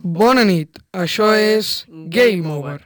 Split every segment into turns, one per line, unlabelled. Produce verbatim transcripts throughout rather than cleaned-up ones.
Bona nit, això és Game Over.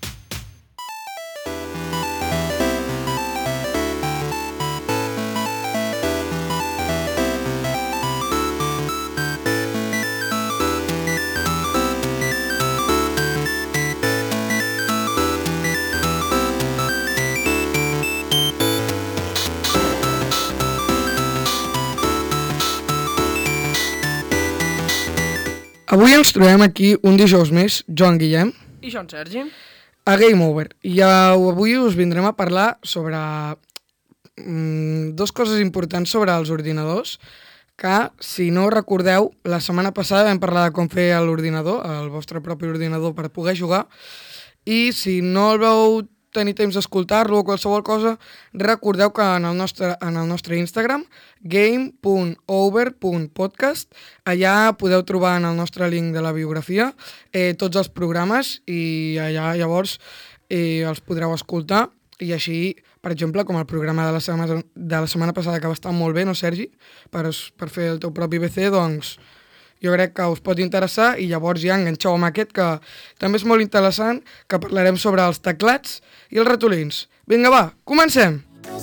Avui ens trobem aquí un dijous més, jo en Guillem
i jo en Sergi,
a Game Over. I avui us vindrem a parlar sobre mm, dos coses importants sobre els ordinadors, que, si no recordeu, la setmana passada vam parlar de com fer l'ordinador, el vostre propi ordinador per poder jugar, i si no el veu tenir temps d'escoltar-lo o qualsevol cosa, recordeu que en el nostre, en el nostre Instagram, game punt over punt podcast, allà podeu trobar en el nostre link de la biografia eh, tots els programes i allà llavors eh, els podreu escoltar i així, per exemple, com el programa de la setmana, de la setmana passada que va estar molt bé, no Sergi? Per, per fer el teu propi P C, doncs jo crec que us pot interessar i llavors ja enganxeu amb aquest que també és molt interessant, que parlarem sobre els teclats i els ratolins. Vinga, va, comencem!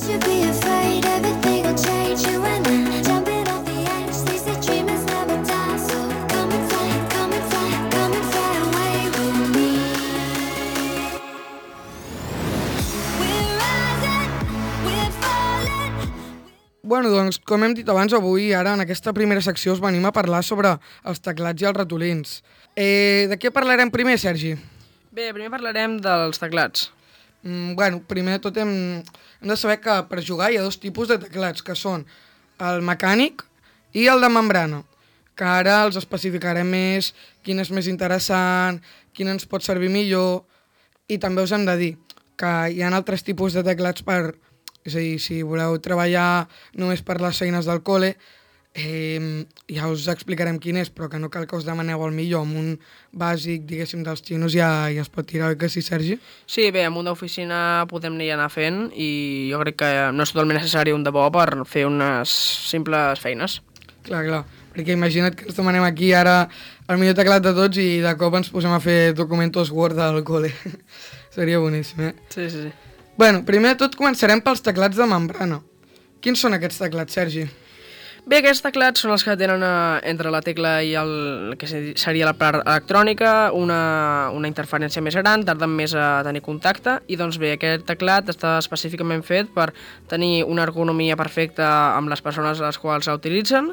Bueno, doncs, com hem dit abans, avui, ara, en aquesta primera secció, us venim a parlar sobre els teclats i els ratolins. Eh, de què parlarem primer, Sergi?
Bé, primer parlarem dels teclats.
Mm, bueno, primer de tot hem, hem de saber que per jugar hi ha dos tipus de teclats, que són el mecànic i el de membrana, que ara els especificarem més, quin és més interessant, quin ens pot servir millor, i també us hem de dir que hi ha altres tipus de teclats per... És a dir, si voleu treballar només per les feines del col·le, eh, ja us explicarem quin és, però que no cal que us demaneu el millor. Amb un bàsic, diguéssim, dels xinos ja, ja es pot tirar, oi que sí, Sergi?
Sí, bé, amb un d'oficina podem anar anar fent i jo crec que no és totalment necessari un de bo per fer unes simples feines.
Clar, clar, perquè imagina't que ens demanem aquí ara el millor teclat de tots i de cop ens posem a fer documentos Word del col·le. Seria boníssim, eh?
Sí, sí, sí.
Bueno, primer de tot començarem pels teclats de membrana. Quins són aquests teclats, Sergi?
Bé, aquests teclats són els que tenen eh, entre la tecla i el que seria la part electrònica una, una interferència més gran, tarden més a tenir contacte i doncs bé, aquest teclat està específicament fet per tenir una ergonomia perfecta amb les persones a les quals l'utilitzen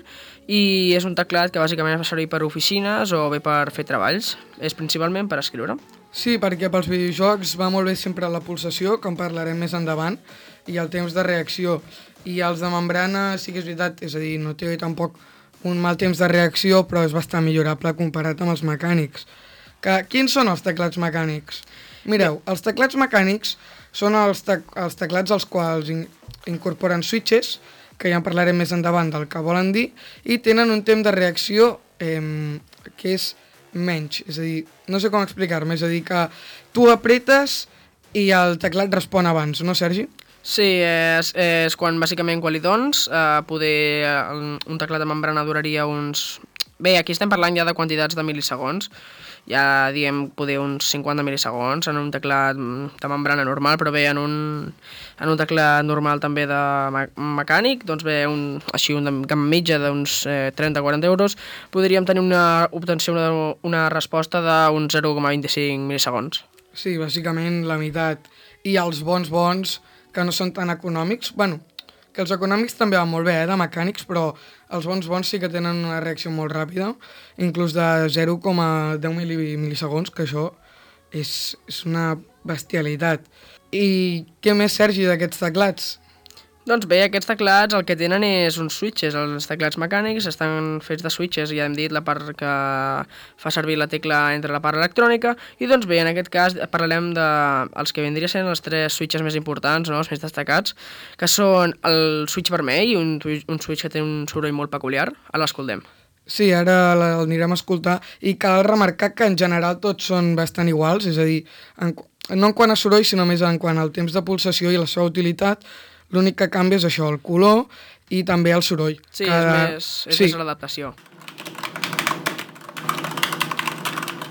i és un teclat que bàsicament es fa servir per oficines o bé per fer treballs, és principalment per escriure.
Sí, perquè pels videojocs va molt bé sempre la pulsació, que en parlarem més endavant, i el temps de reacció. I els de membrana sí que és veritat, és a dir, no té tampoc un mal temps de reacció, però és bastant millorable comparat amb els mecànics. Que, quins són els teclats mecànics? Mireu, els teclats mecànics són els, te els teclats als quals in incorporen switches, que ja en parlarem més endavant del que volen dir, i tenen un temps de reacció eh, que és menys, és a dir, no sé com explicar-me, és a dir, que tu apretes i el teclat respon abans, no, Sergi?
Sí, és, és quan bàsicament quan li dones, eh, poder, un teclat de membrana duraria uns... Bé, aquí estem parlant ja de quantitats de mil·lisegons, ja diem poder uns cinquanta mil·lisegons en un teclat de membrana normal, però bé, en un, en un teclat normal també de me mecànic, doncs bé, un, així un de gamma mitja d'uns eh, trenta a quaranta euros, podríem tenir una obtenció, una, una resposta d'uns zero coma vint-i-cinc mil·lisegons.
Sí, bàsicament la meitat. I els bons bons, que no són tan econòmics, bueno, que els econòmics també van molt bé, eh, de mecànics, però els bons bons sí que tenen una reacció molt ràpida, inclús de zero coma deu mil·lisegons, que això és, és una bestialitat. I què més, Sergi, d'aquests teclats?
Doncs bé, aquests teclats el que tenen és uns switches. Els teclats mecànics estan fets de switches, ja hem dit la part que fa servir la tecla entre la part electrònica, i doncs bé, en aquest cas parlarem dels que vindria sent els tres switches més importants, no? Els més destacats, que són el switch vermell, un, un switch que té un soroll molt peculiar. Ara l'escoltem.
Sí, ara l'anirem a escoltar, i cal remarcar que en general tots són bastant iguals, és a dir, en, no en quant a soroll, sinó més en quant al temps de pulsació i la seva utilitat. L'únic que canvia és això, el color i també el soroll.
Sí, Cada... és més, és sí. més l'adaptació.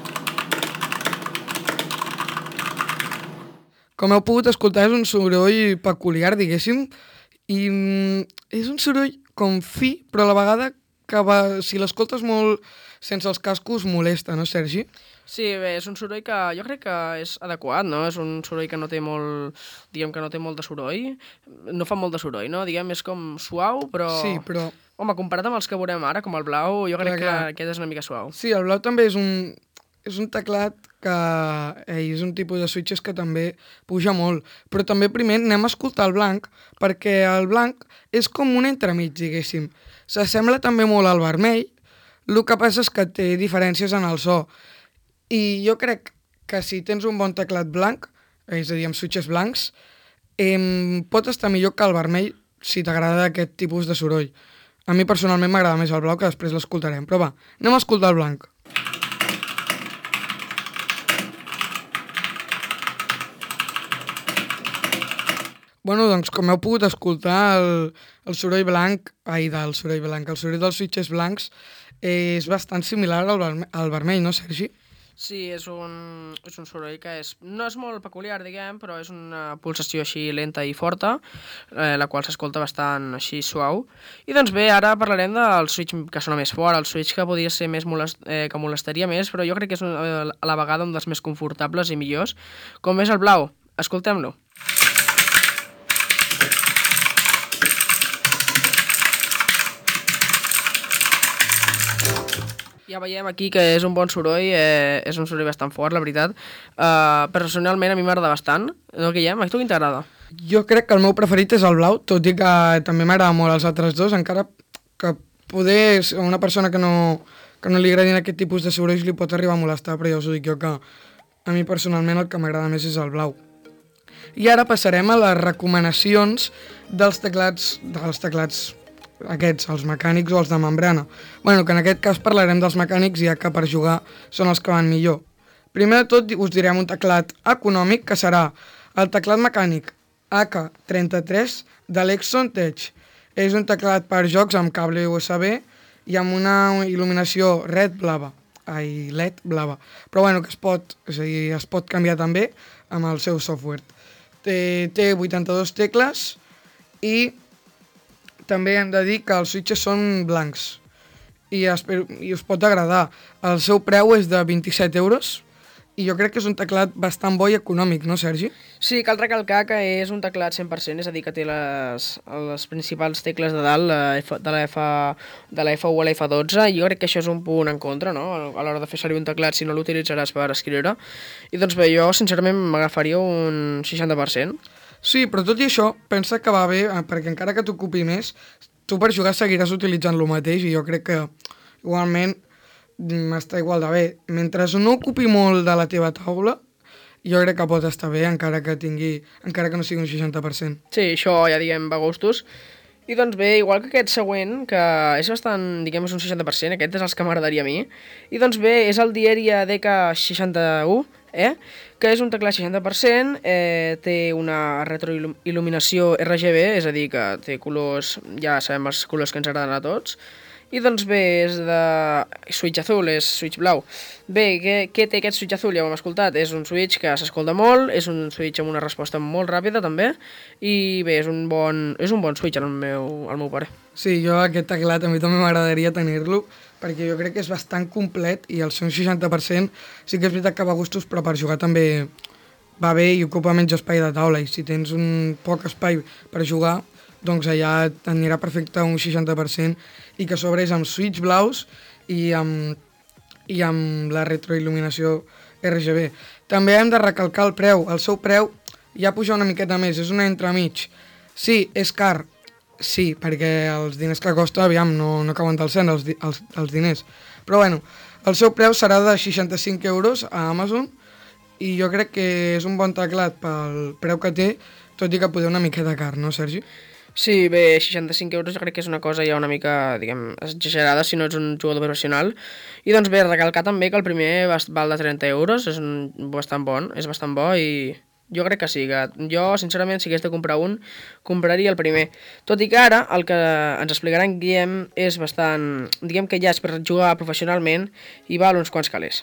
com heu pogut escoltar, és un soroll peculiar, diguéssim, i mm, és un soroll com fi, però a la vegada que va, si l'escoltes molt sense els cascos molesta, no, Sergi?
Sí, bé, és un soroll que jo crec que és adequat, no? És un soroll que no té molt, diguem que no té molt de soroll, no fa molt de soroll, no? Diguem, és com suau, però...
Sí, però...
Home, comparat amb els que veurem ara, com el blau, jo crec
Clar, clar.
que aquest és una mica suau.
Sí, el blau també és un, és un teclat que ei, és un tipus de switches que també puja molt. Però també primer anem a escoltar el blanc, perquè el blanc és com un entremig, diguéssim. S'assembla també molt al vermell, el que passa és que té diferències en el so. I jo crec que si tens un bon teclat blanc, és a dir, amb switches blancs, eh, pot estar millor que el vermell si t'agrada aquest tipus de soroll. A mi personalment m'agrada més el blau, que després l'escoltarem. Però va, anem a escoltar el blanc. Bueno, doncs com heu pogut escoltar, el, el soroll blanc, ai, del soroll blanc, el soroll dels switches blancs eh, és bastant similar al, verme al vermell, no, Sergi?
Sí, és un, és un soroll que és, no és molt peculiar, diguem, però és una pulsació així lenta i forta, eh, la qual s'escolta bastant així suau. I doncs bé, ara parlarem del switch que sona més fort, el switch que podria ser més molest, eh, que molestaria més, però jo crec que és un, eh, a la vegada un dels més confortables i millors, com és el blau. Escoltem-lo. Ja veiem aquí que és un bon soroll, eh, és un soroll bastant fort, la veritat. Uh, personalment a mi m'agrada bastant. No, Guillem, a tu qui t'agrada?
Jo crec que el meu preferit és el blau, tot i que també m'agrada molt els altres dos, encara que poder a una persona que no, que no li agradin aquest tipus de sorolls li pot arribar a molestar, però ja us ho dic jo que a mi personalment el que m'agrada més és el blau. I ara passarem a les recomanacions dels teclats, dels teclats aquests, els mecànics o els de membrana. Bueno, que en aquest cas parlarem dels mecànics, ja que per jugar són els que van millor. Primer de tot us direm un teclat econòmic, que serà el teclat mecànic A K trenta-tres de l'Exon Tech. És un teclat per jocs amb cable U S B i amb una il·luminació red blava. Ai, L E D blava. Però bueno, que es pot, és a dir, es pot canviar també amb el seu software. Té, té vuitanta-dues tecles i també hem de dir que els switches són blancs i, espero, i us pot agradar. El seu preu és de vint-i-set euros i jo crec que és un teclat bastant bo i econòmic, no, Sergi?
Sí, cal recalcar que és un teclat cent per cent, és a dir, que té les, les principals tecles de dalt, la F, de, la F, de la F u a la F dotze, i jo crec que això és un punt en contra, no?, a l'hora de fer servir un teclat si no l'utilitzaràs per escriure. I doncs bé, jo sincerament m'agafaria un seixanta per cent.
Sí, però tot i això, pensa que va bé, perquè encara que t'ocupi més, tu per jugar seguiràs utilitzant el mateix i jo crec que igualment està igual de bé. Mentre no ocupi molt de la teva taula, jo crec que pot estar bé encara que tingui, encara que no sigui un seixanta per cent.
Sí, això ja diguem va gustos. I doncs bé, igual que aquest següent, que és bastant, diguem, és un seixanta per cent, aquest és els que m'agradaria a mi. I doncs bé, és el Dieria D K seixanta-u, eh? Que és un teclat seixanta per cent, eh, té una retroil·luminació R G B, és a dir, que té colors, ja sabem els colors que ens agraden a tots. I doncs bé, és de switch azul, és switch blau. Bé, què, què té aquest switch azul? Ja ho hem escoltat, és un switch que s'escolta molt, és un switch amb una resposta molt ràpida també, i bé, és un bon, és un bon switch al meu, al meu pare.
Sí, jo aquest teclat a mi també m'agradaria tenir-lo, perquè jo crec que és bastant complet i el seu seixanta per cent sí que és veritat que va a gustos, però per jugar també va bé i ocupa menys espai de taula, i si tens un poc espai per jugar, doncs allà t'anirà perfecte un seixanta per cent, i que a sobre és amb switch blaus i amb, i amb la retroil·luminació R G B. També hem de recalcar el preu. El seu preu ja puja una miqueta més, és una entremig. Sí, és car, sí, perquè els diners que costa, aviam, no, no cauen del cent els, els, els diners. Però bueno, el seu preu serà de seixanta-cinc euros a Amazon i jo crec que és un bon teclat pel preu que té, tot i que poder una miqueta car, no, Sergi?
Sí, bé, seixanta-cinc euros jo crec que és una cosa ja una mica, diguem, exagerada si no ets un jugador professional. I doncs bé, recalcar també que el primer val de trenta euros, és un, bastant bon, és bastant bo i jo crec que sí, que jo sincerament si hagués de comprar un, compraria el primer. Tot i que ara el que ens explicarà en Guillem és bastant, diguem que ja és per jugar professionalment i val uns quants calés.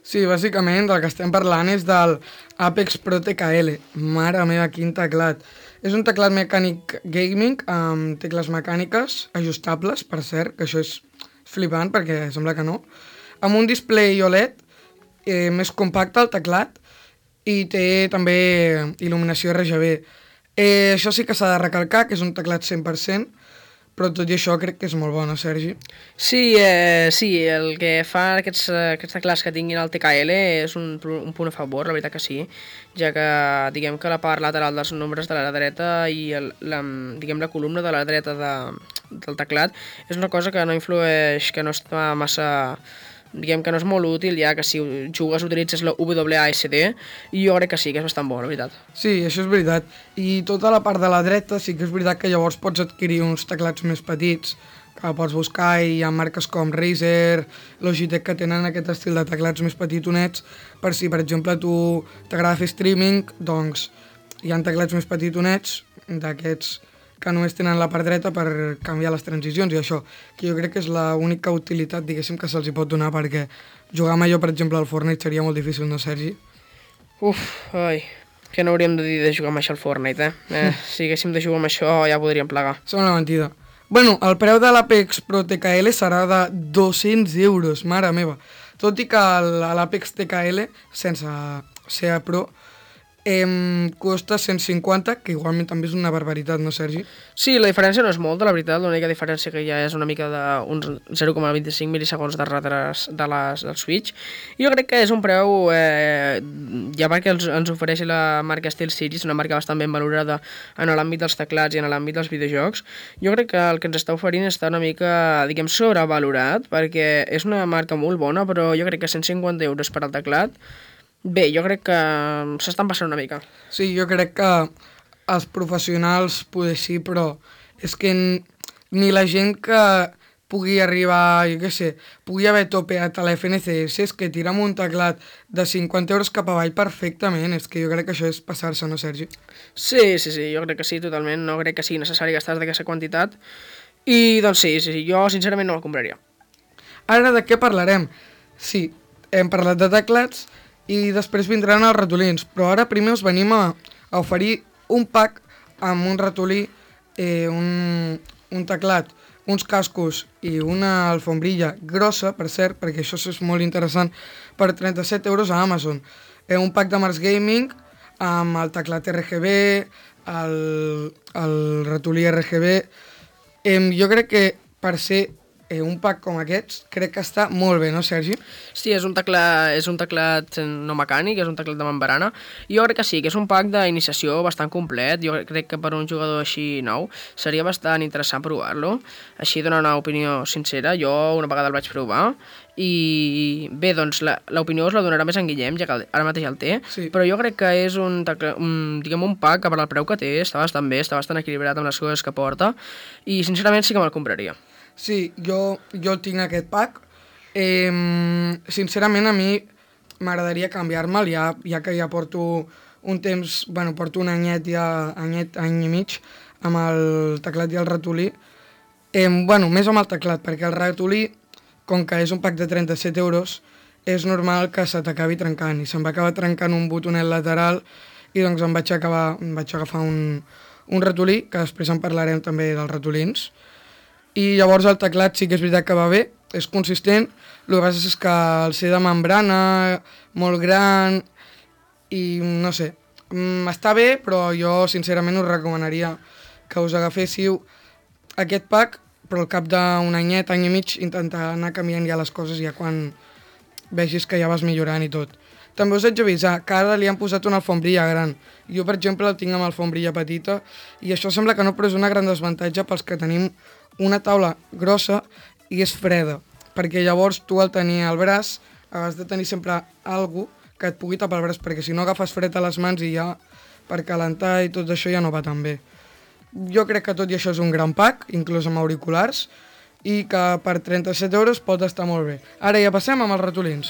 Sí, bàsicament del que estem parlant és del Apex Pro T K L. Mare meva, quin teclat. És un teclat mecànic gaming amb tecles mecàniques ajustables, per cert, que això és flipant perquè sembla que no, amb un display O L E D eh, més compacte el teclat i té també il·luminació R G B. Eh, això sí que s'ha de recalcar, que és un teclat cent per cent, però tot i això crec que és molt bo, no, Sergi?
Sí, eh, sí, el que fa aquests, aquests teclats que tinguin el T K L és un, un punt a favor, la veritat que sí, ja que diguem que la part lateral dels nombres de la dreta i el, la, diguem, la columna de la dreta de, del teclat és una cosa que no influeix, que no està massa... diguem que no és molt útil, ja que si jugues utilitzes la W A S D i jo crec que sí, que és bastant bo, la veritat.
Sí, això és veritat. I tota la part de la dreta sí que és veritat que llavors pots adquirir uns teclats més petits que pots buscar i hi ha marques com Razer, Logitech que tenen aquest estil de teclats més petitonets per si, per exemple, tu t'agrada fer streaming, doncs hi ha teclats més petitonets d'aquests que només tenen la part dreta per canviar les transicions i això, que jo crec que és l'única utilitat, diguéssim, que se'ls hi pot donar perquè jugar amb allò, per exemple, al Fortnite seria molt difícil, no, Sergi?
Uf, ai, que no hauríem de dir de jugar amb això al Fortnite, eh? eh si haguéssim de jugar amb això ja podríem plegar.
Sembla una mentida. Bueno, el preu de l'Apex Pro T K L serà de dos-cents euros, mare meva. Tot i que l'Apex T K L, sense ser a Pro, Eh, costa cent cinquanta, que igualment també és una barbaritat, no, Sergi?
Sí, la diferència no és molta, la veritat. L'única diferència que hi ha és una mica d'uns zero coma vint-i-cinc milisegons de retras de les, del Switch. Jo crec que és un preu, eh, ja perquè ens, ens ofereixi la marca SteelSeries, una marca bastant ben valorada en l'àmbit dels teclats i en l'àmbit dels videojocs. Jo crec que el que ens està oferint està una mica, diguem, sobrevalorat, perquè és una marca molt bona, però jo crec que cent cinquanta euros per al teclat, bé, jo crec que s'estan passant una mica.
Sí, jo crec que els professionals poder sí, però és que ni la gent que pugui arribar, jo què sé, pugui haver topeat a la F N C S, és que tira amb un teclat de cinquanta euros cap avall perfectament, és que jo crec que això és passar-se, no, Sergi?
Sí, sí, sí, jo crec que sí, totalment, no crec que sigui necessari gastar d'aquesta quantitat, i doncs sí, sí, sí, jo sincerament no la compraria.
Ara de què parlarem? Sí, hem parlat de teclats, i després vindran els ratolins, però ara primer us venim a, a oferir un pack amb un ratolí, eh, un, un teclat, uns cascos i una alfombrilla grossa, per cert, perquè això és molt interessant, per trenta-set euros a Amazon. Eh, un pack de Mars Gaming amb el teclat R G B, el, el ratolí R G B. Eh, jo crec que per ser Eh, un pack com aquests crec que està molt bé, no, Sergi?
Sí, és un teclat, és un teclat no mecànic, és un teclat de membrana. Jo crec que sí, que és un pack d'iniciació bastant complet. Jo crec que per un jugador així nou seria bastant interessant provar-lo. Així donar una opinió sincera. Jo una vegada el vaig provar i bé, doncs l'opinió us la donarà més en Guillem, ja que ara mateix el té, sí. Però jo crec que és un, un, diguem, un pack que per al preu que té està bastant bé, està bastant equilibrat amb les coses que porta i sincerament sí que me'l compraria.
Sí, jo, jo tinc aquest pack. Eh, sincerament, a mi m'agradaria canviar-me'l, ja, ja que ja porto un temps, bueno, porto un anyet, ja, anyet, any i mig, amb el teclat i el ratolí. Eh, bueno, més amb el teclat, perquè el ratolí, com que és un pack de trenta-set euros, és normal que se t'acabi trencant, i se'm va acabar trencant un botonet lateral, i doncs em vaig, acabar, em vaig agafar un, un ratolí, que després en parlarem també dels ratolins. I llavors el teclat sí que és veritat que va bé, és consistent, el que passa és que el ser de membrana, molt gran, i no sé, està bé, però jo sincerament us recomanaria que us agaféssiu aquest pack, però al cap d'un anyet, any i mig, intentar anar canviant ja les coses ja quan vegis que ja vas millorant i tot. També us haig d'avisar que ara li han posat una alfombrilla gran. Jo, per exemple, el tinc amb alfombrilla petita i això sembla que no, però és una gran desavantatge pels que tenim una taula grossa i és freda, perquè llavors tu al tenir al braç has de tenir sempre algú que et pugui tapar el braç, perquè si no agafes fred a les mans i ja per calentar i tot això ja no va tan bé. Jo crec que tot i això és un gran pack, inclús amb auriculars, i que per trenta-set euros pot estar molt bé. Ara ja passem amb els ratolins.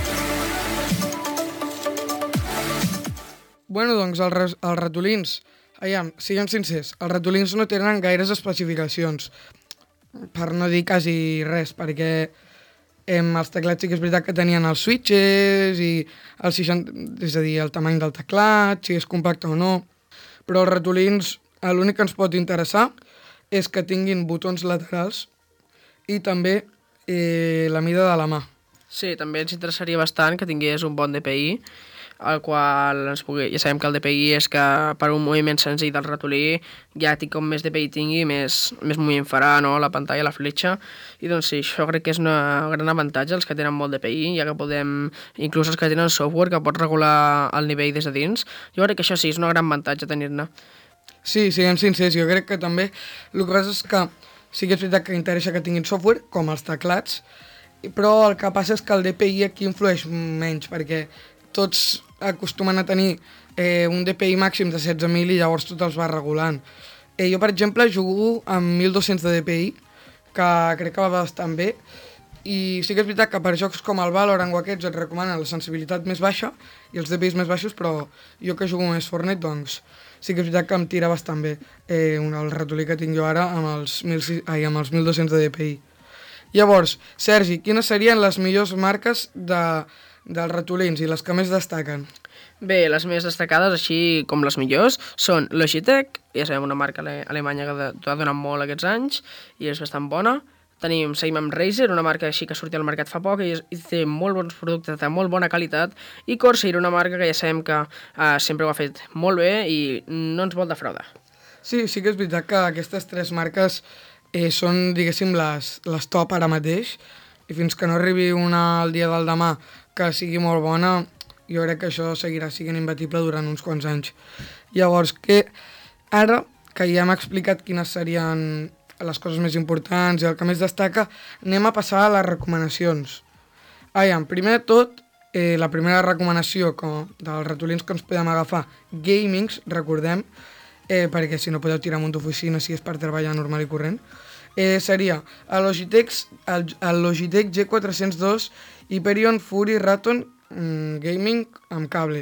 Bueno, doncs els, els ratolins Aviam, siguem sincers, els ratolins no tenen gaires especificacions, per no dir quasi res, perquè em, els teclats sí que és veritat que tenien els switches i el seixanta, és a dir, el tamany del teclat, si és compacte o no, però els ratolins eh, l'únic que ens pot interessar és que tinguin botons laterals i també eh, la mida de la mà.
Sí, també ens interessaria bastant que tingués un bon D P I, el qual ens pugui... Ja sabem que el D P I és que per un moviment senzill del ratolí ja tinc com més D P I tingui, més, més moviment farà, no?, la pantalla, la fletxa, i doncs sí, això crec que és un gran avantatge, els que tenen molt D P I, ja que podem, inclús els que tenen software que pot regular el nivell des de dins, jo crec que això sí, és un gran avantatge tenir-ne.
Sí, siguem sincers, jo crec que també el que passa és que sí que és veritat que interessa que tinguin software, com els teclats, però el que passa és que el D P I aquí influeix menys, perquè tots acostumen a tenir eh, un D P I màxim de setze mil i llavors tot els va regulant. Eh, jo, per exemple, jugo amb mil dos-cents de D P I, que crec que va bastant bé, i sí que és veritat que per jocs com el Valorant o aquests et recomanen la sensibilitat més baixa i els D P Is més baixos, però jo que jugo més Fortnite, doncs sí que és veritat que em tira bastant bé eh, un, el ratolí que tinc jo ara amb els, mil, ai, amb els mil dos-cents de D P I. Llavors, Sergi, quines serien les millors marques de, dels ratolins i les que més destaquen?
Bé, les més destacades, així com les millors, són Logitech, ja sabem, una marca ale alemanya que ha donat molt aquests anys i és bastant bona. Tenim, seguim amb Razer, una marca així que ha sortit al mercat fa poc i, és, i té molt bons productes de molt bona qualitat, i Corsair, una marca que ja sabem que eh, sempre ho ha fet molt bé i no ens vol defraudar.
Sí, sí que és veritat que aquestes tres marques eh, són, diguéssim, les, les top ara mateix, i fins que no arribi una al dia del demà que sigui molt bona, jo crec que això seguirà sent imbatible durant uns quants anys. Llavors, que ara que ja hem explicat quines serien les coses més importants i el que més destaca, anem a passar a les recomanacions. Aviam, primer de tot, eh, la primera recomanació com, dels ratolins que ens podem agafar, gamings, recordem, eh, perquè si no podeu tirar amunt d'oficina si és per treballar normal i corrent, eh, seria el Logitech, el, el Logitech G quatre-cents dos Hyperion Fury Raton mm, Gaming amb cable.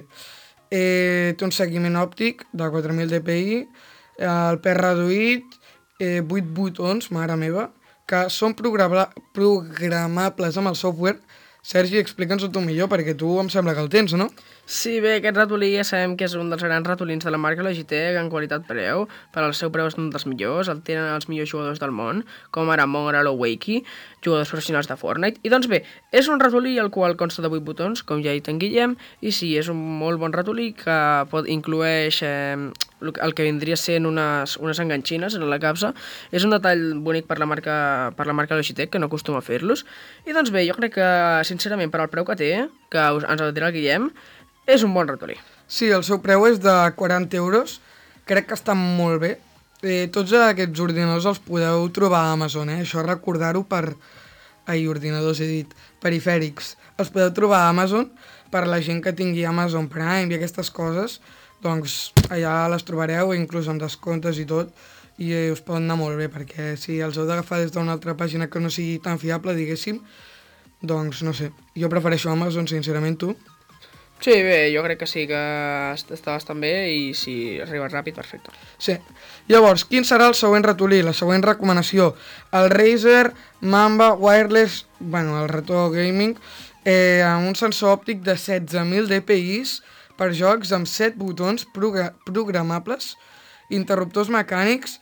Eh, té un seguiment òptic de quatre mil D P I, el pes reduït, eh, vuit botons, mare meva, que són programa programables amb el software. Sergi, explica'ns-ho tu millor, perquè tu em sembla que el tens, no?
Sí, bé, aquest ratolí ja sabem que és un dels grans ratolins de la marca Logitech en qualitat-preu, per al seu preu és un dels millors, el tenen els millors jugadors del món, com ara Mongrel o Wakey, jugadors professionals de Fortnite, i doncs bé, és un ratolí el qual consta de vuit botons, com ja hi té en Guillem, i sí, és un molt bon ratolí que pot, inclueix eh, el que vindria sent unes, unes enganxines en la capsa, és un detall bonic per la marca, per la marca Logitech, que no acostuma a fer-los, i doncs bé, jo crec que, sincerament, per al preu que té, que us, ens el dirà el Guillem, és un bon ratolí.
Sí, el seu preu és de quaranta euros, crec que està molt bé. Eh, tots aquests ordinadors els podeu trobar a Amazon, eh? Això recordar-ho per... Ai, ordinadors he dit, perifèrics. Els podeu trobar a Amazon per la gent que tingui Amazon Prime i aquestes coses, doncs allà les trobareu, inclús amb descomptes i tot, i eh, us poden anar molt bé, perquè si els heu d'agafar des d'una altra pàgina que no sigui tan fiable, diguéssim, doncs no sé, jo prefereixo Amazon, sincerament, tu.
Sí, bé, jo crec que sí que està bastant bé i si arriba ràpid, perfecte.
Sí. Llavors, quin serà el següent ratolí, la següent recomanació? El Razer Mamba Wireless, bueno, el Retro Gaming, eh, amb un sensor òptic de setze mil D P Is per jocs amb set botons progra programables, interruptors mecànics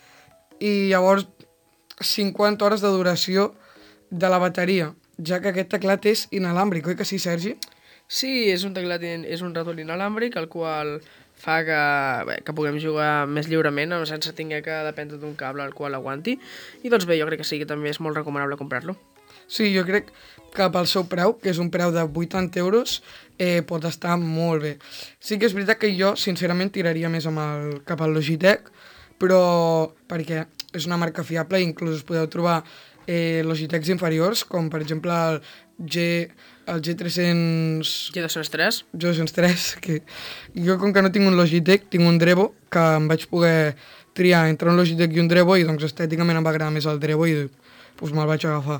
i llavors cinquanta hores de duració de la bateria, ja que aquest teclat és inalàmbric, oi que sí, Sergi?
Sí, és un teclat, és un ratolí inalàmbric, el qual fa que, bé, que puguem jugar més lliurement, sense haver que dependre d'un cable al qual aguanti. I doncs bé, jo crec que sí, que també és molt recomanable comprar-lo.
Sí, jo crec que pel seu preu, que és un preu de vuitanta euros, eh, pot estar molt bé. Sí que és veritat que jo, sincerament, tiraria més amb el, cap al Logitech, però perquè és una marca fiable i inclús us podeu trobar eh, Logitechs inferiors, com per exemple el G... el G tres-cents...
G dos-cents tres?
G dos-cents tres, que jo com que no tinc un Logitech, tinc un Drevo, que em vaig poder triar entre un Logitech i un Drevo, i doncs estèticament em va agradar més el Drevo i doncs me'l vaig agafar.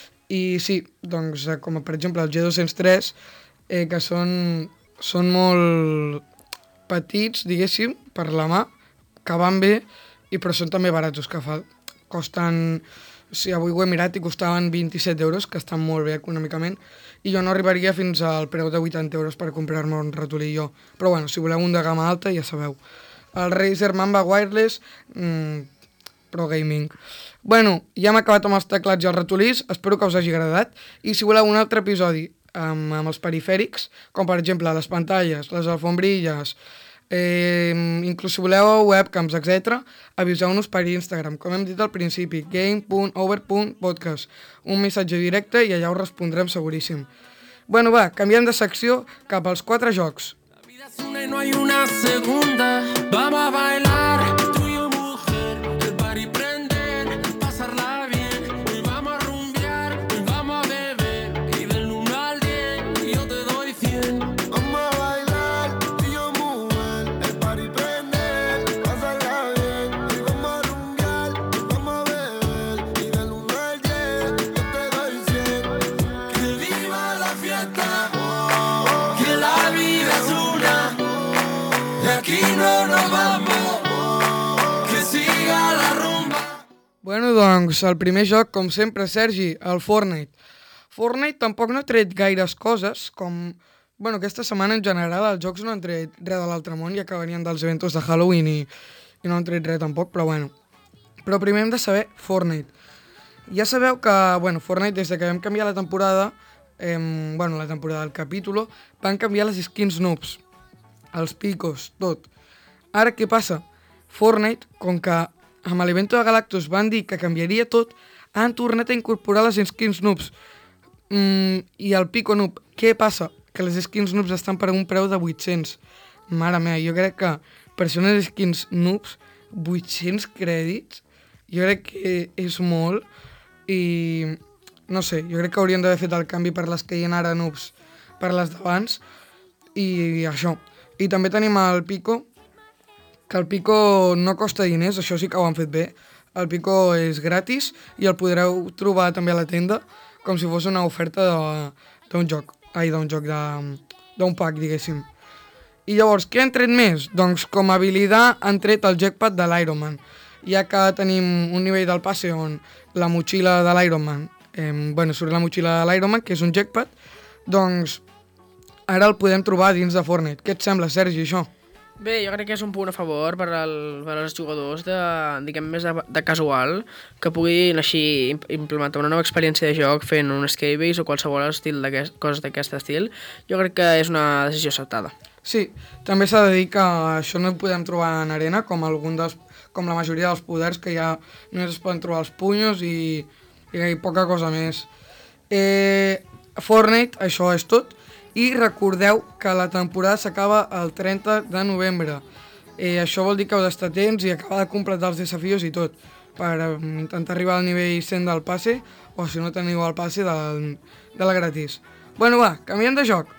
I sí, doncs com per exemple el G dos-cents tres, eh, que són, són molt petits, diguéssim, per la mà, que van bé, i però són també barats, que fa, costen... O sigui, avui ho he mirat i costaven vint-i-set euros, que estan molt bé econòmicament, i jo no arribaria fins al preu de vuitanta euros per comprar-me un ratolí jo. Però bueno, si voleu un de gamma alta, ja sabeu. El Razer Mamba Wireless, mmm, Pro Gaming. Bueno, ja hem acabat amb els teclats i els ratolís, espero que us hagi agradat, i si voleu un altre episodi amb, amb els perifèrics, com per exemple les pantalles, les alfombrilles, eh, inclús si voleu webcams, etcètera, aviseu-nos per Instagram, com hem dit al principi, game punt over punt podcast, un missatge directe i allà us respondrem seguríssim. Bueno, va, canviem de secció cap als quatre jocs.
La vida es una y no hay una segunda. Vamos a bailar, tú y yo mujer, el party prender, pasarla bien. Hoy vamos a rumbear, hoy vamos a beber, y del uno al diez, yo te doy cien.
Vamos a bailar, tú y yo mujer, el party prender, pasarla bien. Hoy vamos a rumbear, hoy vamos a beber, y del uno al diez, yo te doy cien.
Que viva la fiesta, que la vida es una, y aquí no nos vamos, que siga la rumba.
Bueno, doncs, el primer joc, com sempre, Sergi, el Fortnite. Fortnite tampoc no ha tret gaires coses, com... Bueno, aquesta setmana en general els jocs no han tret res de l'altre món, ja que venien dels eventos de Halloween i, i no han tret res tampoc, però bueno. Però primer hem de saber Fortnite. Ja sabeu que, bueno, Fortnite, des de que vam canviar la temporada, eh, bueno, la temporada del capítol, van canviar les skins noobs, els picos, tot. Ara què passa? Fortnite, com que amb l'evento de Galactus van dir que canviaria tot, han tornat a incorporar les skins noobs. Mm, I el pico noob, què passa? Que les skins noobs estan per un preu de vuit-cents. Mare meva, jo crec que per ser unes skins noobs, vuit-cents crèdits, jo crec que és molt, i no sé, jo crec que haurien d'haver fet el canvi per les que hi ha ara noobs, per les d'abans, i això. I també tenim el Pico, que el Pico no costa diners, això sí que ho han fet bé. El Pico és gratis i el podreu trobar també a la tenda com si fos una oferta d'un joc, ai, d'un joc, d'un pack, diguéssim. I llavors, què han tret més? Doncs com a habilitat han tret el jetpack de l'Iron Man, ja que tenim un nivell del passe on la motxilla de l'Iron Man, eh, bueno, surt la motxilla de l'Iron Man, que és un jetpack, doncs ara el podem trobar dins de Fortnite. Què et sembla, Sergi, això?
Bé, jo crec que és un punt a favor per, el, per als jugadors de, diguem, més de, de casual, que puguin així implementar una nova experiència de joc fent un escape base o qualsevol estil d'aquest, coses d'aquest estil. Jo crec que és una decisió acceptada.
Sí, també s'ha de dir que això no ho podem trobar en arena, com, algun dels, com la majoria dels poders, que ja només es poden trobar els punyos i, i poca cosa més. Eh, Fortnite, això és tot. I recordeu que la temporada s'acaba el trenta de novembre. Eh, això vol dir que heu d'estar atents i acabar de completar els desafios i tot, per intentar arribar al nivell cent del passe, o si no teniu el passe del, de la gratis. Bueno, va, canviem de joc.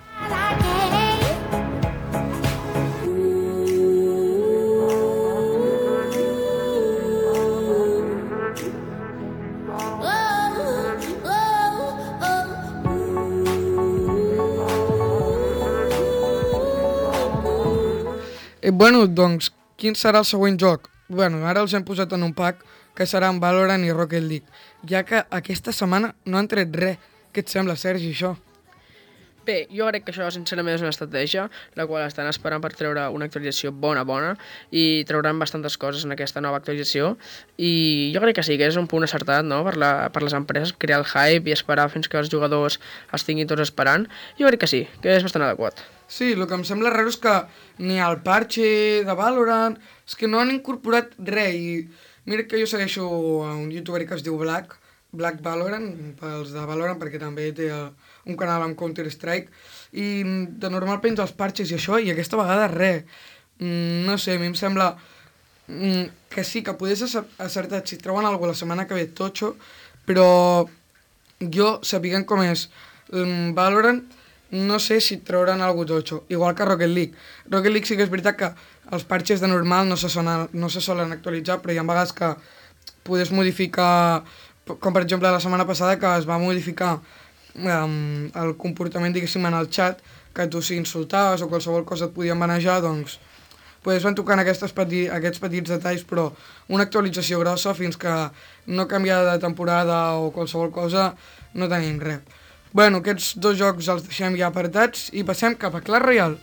Eh, bueno, doncs, quin serà el següent joc? Bueno, ara els hem posat en un pack que seran Valorant i Rocket League, ja que aquesta setmana no han tret res. Què et sembla, Sergi, això?
Bé, jo crec que això sincerament és una estratègia, la qual estan esperant per treure una actualització bona, bona, i trauran bastantes coses en aquesta nova actualització, i jo crec que sí, que és un punt acertat, no?, per, la, per les empreses, crear el hype i esperar fins que els jugadors els tinguin tots esperant. Jo crec que sí, que és bastant adequat.
Sí, el que em sembla raro és que ni el parche de Valorant, és que no han incorporat res, i mira que jo segueixo un youtuber que es diu Black, Black Valorant, pels de Valorant, perquè també té un canal amb Counter-Strike, i de normal penja els parches i això, i aquesta vegada res. No sé, a mi em sembla que sí, que podés acertat si troben alguna cosa la setmana que ve totxo, però jo, sapiguem com és Valorant, no sé si trauran alguna totxo, igual que Rocket League. Rocket League sí que és veritat que els parches de normal no se solen, no se solen actualitzar, però hi ha vegades que podés modificar, com per exemple la setmana passada que es va modificar um, el comportament, diguéssim, en el xat, que tu si insultaves o qualsevol cosa et podien manejar, doncs pues es van tocant aquestes peti aquests petits detalls, però una actualització grossa fins que no canvia de temporada o qualsevol cosa, no tenim res. Bueno, aquests dos jocs els deixem ja apartats i passem cap a Clash Royale.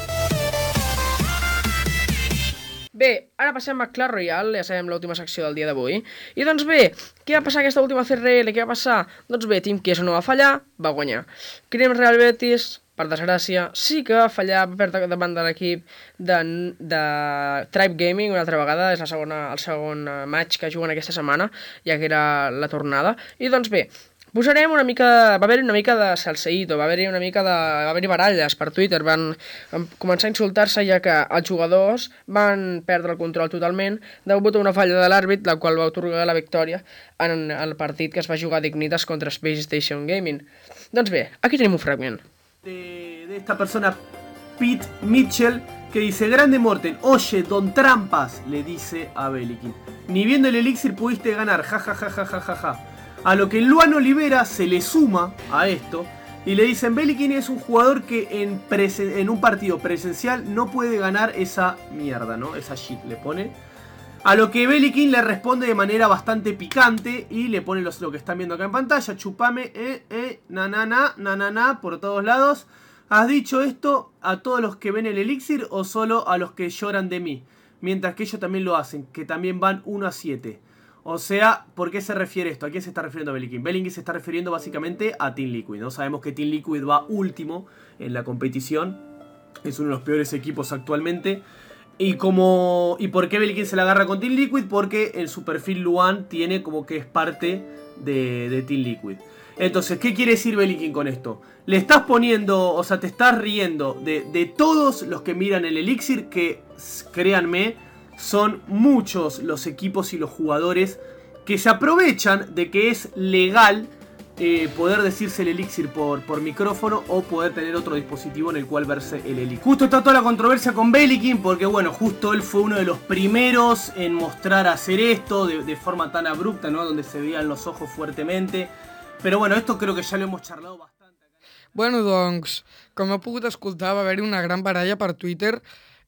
Bé, ara passem a Clash Royale, ja sabem l'última secció del dia d'avui. I doncs bé, què va passar aquesta última C R L? Què va passar? Doncs bé, Team Queso no va fallar, va guanyar. Cream Real Betis, per desgràcia, sí que va fallar, va perdre davant de l'equip de, de Tribe Gaming una altra vegada, és la segona, el segon match que juguen aquesta setmana, ja que era la tornada. I doncs bé, posarem una mica, va haver-hi una mica de salseïto, va haver-hi una mica de, va haver-hi baralles per Twitter, van, van començar a insultar-se ja que els jugadors van perdre el control totalment degut a una falla de l'àrbit, la qual va atorgar la victòria en el partit que es va jugar a Dignitas contra Space Station Gaming. Doncs bé, aquí tenim un fragment.
De, de esta persona, Pete Mitchell, que dice: Grande Morten, oye, Don Trampas, le dice a Belikin, ni viendo el elixir pudiste ganar, ja ja ja ja ja ja ja. A lo que Luan Olivera se le suma a esto y le dicen: Belikin es un jugador que en, en un partido presencial no puede ganar esa mierda, ¿no? Esa shit le pone. A lo que Belikin le responde de manera bastante picante y le pone los, lo que están viendo acá en pantalla: chupame, eh, eh, na na na, na na na, por todos lados. ¿Has dicho esto a todos los que ven el elixir o solo a los que lloran de mí? Mientras que ellos también lo hacen, que también van uno a siete. O sea, ¿por qué se refiere esto? ¿A quién se está refiriendo Belikin? Belikin se está refiriendo básicamente a Team Liquid, ¿no? Sabemos que Team Liquid va último en la competición. Es uno de los peores equipos actualmente. Y como ¿y por qué Belikin se la agarra con Team Liquid? Porque en su perfil Luan tiene como que es parte de, de Team Liquid. Entonces, ¿qué quiere decir Belikin con esto? Le estás poniendo, o sea, te estás riendo de, de todos los que miran el elixir, que créanme, son muchos los equipos y los jugadores que se aprovechan de que es legal eh, poder decirse el elixir por, por micrófono o poder tener otro dispositivo en el cual verse el elixir. Justo está toda la controversia con Belikin porque, bueno, justo él fue uno de los primeros en mostrar hacer esto de, de forma tan abrupta, ¿no? Donde se veían los ojos fuertemente. Pero bueno, esto creo que ya lo hemos charlado bastante.
Bueno, doncs, com heu pogut escoltar, va haver-hi una gran baralla per Twitter.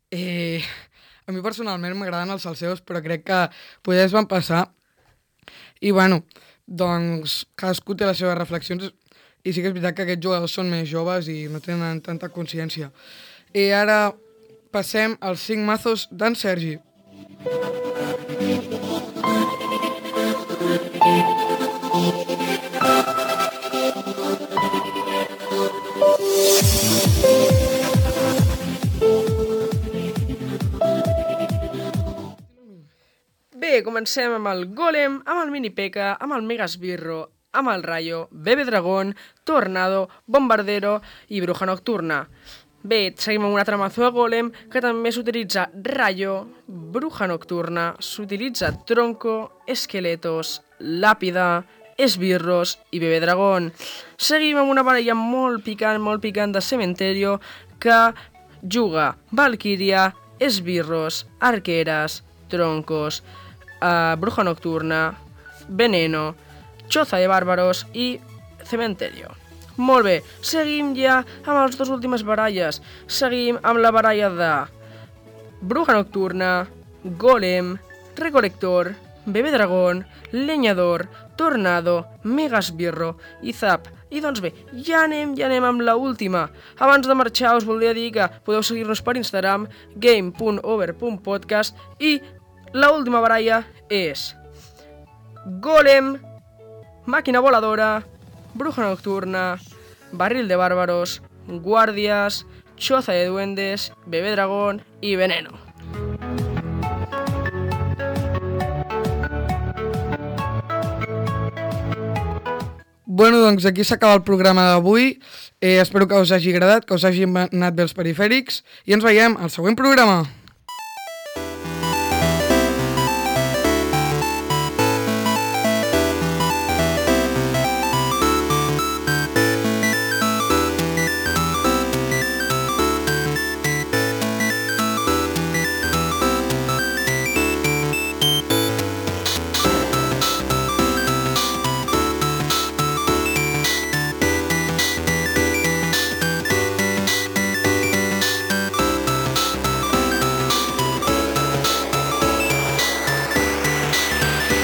Eh, a mi personalment m'agraden els salseos, però crec que poder es van passar. I bueno, doncs cadascú té les seves reflexions i sí que és veritat que aquests jugadors són més joves i no tenen tanta consciència. I ara passem als cinc mazos d'en Sergi.
Bé, comencem amb el Golem, amb el Mini P.E.K.K.A, amb el Mega Esbirro, amb el Rayo, Bebe Dragón, Tornado, Bombardero i Bruja Nocturna. Bé, seguim amb un altre mazo de Golem, que també s'utilitza Rayo, Bruja Nocturna, s'utilitza Tronco, Esqueletos, Làpida, Esbirros i Bebe Dragón. Seguim amb una baralla molt picant, molt picant de Cementerio, que juga Valkyria, Esbirros, Arqueras, Troncos, uh, Bruja Nocturna, Veneno, Choza de Bàrbaros i Cementerio. Molt bé, seguim ja amb les dues últimes baralles. Seguim amb la baralla de Bruja Nocturna, Golem, Recolector, Bebe Dragón, Leñador, Tornado, Mega Esbirro i Zap. I doncs bé, ja anem, ja anem amb la última. Abans de marxar us volia dir que podeu seguir-nos per Instagram, game punt over punt podcast, i la última baralla és Golem, Màquina Voladora, Bruja Nocturna, Barril de Bárbaros, Guardias, Choza de Duendes, Bebe Dragón i Veneno.
Bueno, doncs aquí s'acaba el programa d'avui. Eh, espero que us hagi agradat, que us hagi anat bé els perifèrics i ens veiem al següent programa.